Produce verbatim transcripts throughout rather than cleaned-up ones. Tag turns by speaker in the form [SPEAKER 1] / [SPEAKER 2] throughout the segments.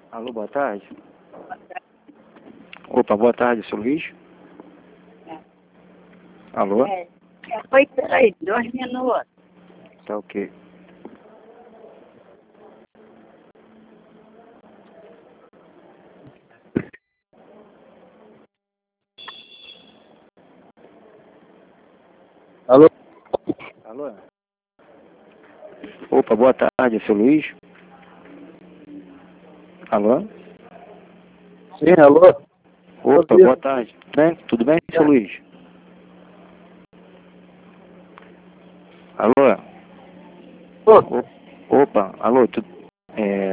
[SPEAKER 1] Alô, boa tarde. Opa, boa tarde, seu Luiz.
[SPEAKER 2] É.
[SPEAKER 1] Alô?
[SPEAKER 2] É, é, foi, peraí, dois minutos.
[SPEAKER 1] Tá ok.
[SPEAKER 3] Alô?
[SPEAKER 1] Alô? Opa, boa tarde, seu Luiz. Alô?
[SPEAKER 3] Sim, alô?
[SPEAKER 1] Opa, boa tarde. Tudo bem? Tudo bem, seu Luiz? Alô? O- Opa, alô, tudo... É...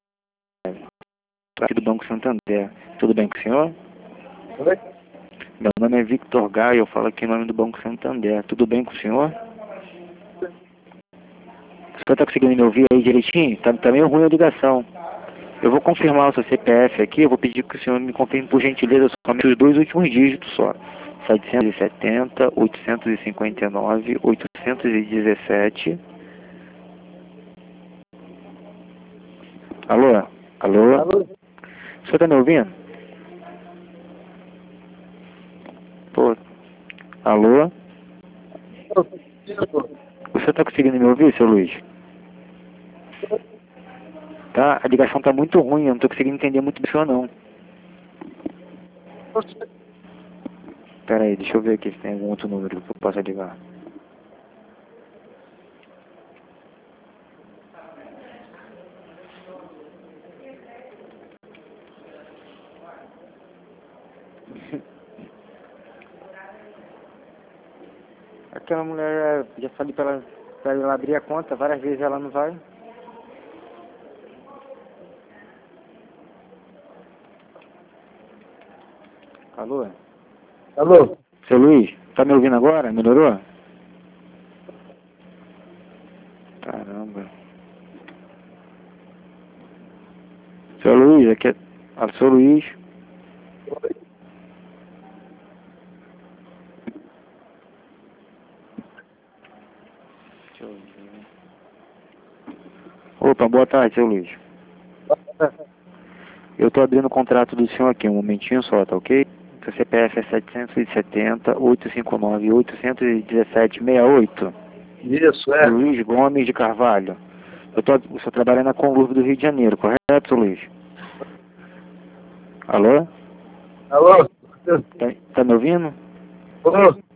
[SPEAKER 1] Aqui do Banco Santander. Tudo bem com o senhor?
[SPEAKER 3] Oi?
[SPEAKER 1] Meu nome é Victor Gaio, eu falo aqui em nome do Banco Santander. Tudo bem com o senhor? O senhor tá conseguindo me ouvir aí direitinho? Tá, tá meio ruim a ligação. Eu vou confirmar o seu C P F aqui, eu vou pedir que o senhor me confirme por gentileza somente os dois últimos dígitos só. setecentos e setenta, oitocentos e cinquenta e nove, oitocentos e dezessete. Alô? Alô?
[SPEAKER 3] Alô?
[SPEAKER 1] O senhor tá me ouvindo? Pô. Alô? O senhor tá conseguindo me ouvir, seu Luiz? Tá? A ligação tá muito ruim, eu não tô conseguindo entender muito do senhor não. Pera aí, deixa eu ver aqui se tem algum outro número que eu possa ligar. Aquela mulher, já falei pra ela, pra ela abrir a conta, várias vezes ela não vai. Alô?
[SPEAKER 3] Alô?
[SPEAKER 1] Seu Luiz, tá me ouvindo agora? Melhorou? Caramba. Seu Luiz, aqui é... Ah, seu Luiz. Deixa eu ver. Opa, boa tarde, seu Luiz. Eu tô abrindo o contrato do senhor aqui, um momentinho só, tá ok? Seu C P F é setecentos e setenta, oitocentos e cinquenta e nove, oitocentos e dezessete, sessenta e oito.
[SPEAKER 3] Isso, é.
[SPEAKER 1] Luiz Gomes de Carvalho. Eu tô, o senhor trabalha na Conlurb do Rio de Janeiro, correto, seu Luiz? Alô?
[SPEAKER 3] Alô?
[SPEAKER 1] Tá, tá me ouvindo?
[SPEAKER 3] Alô?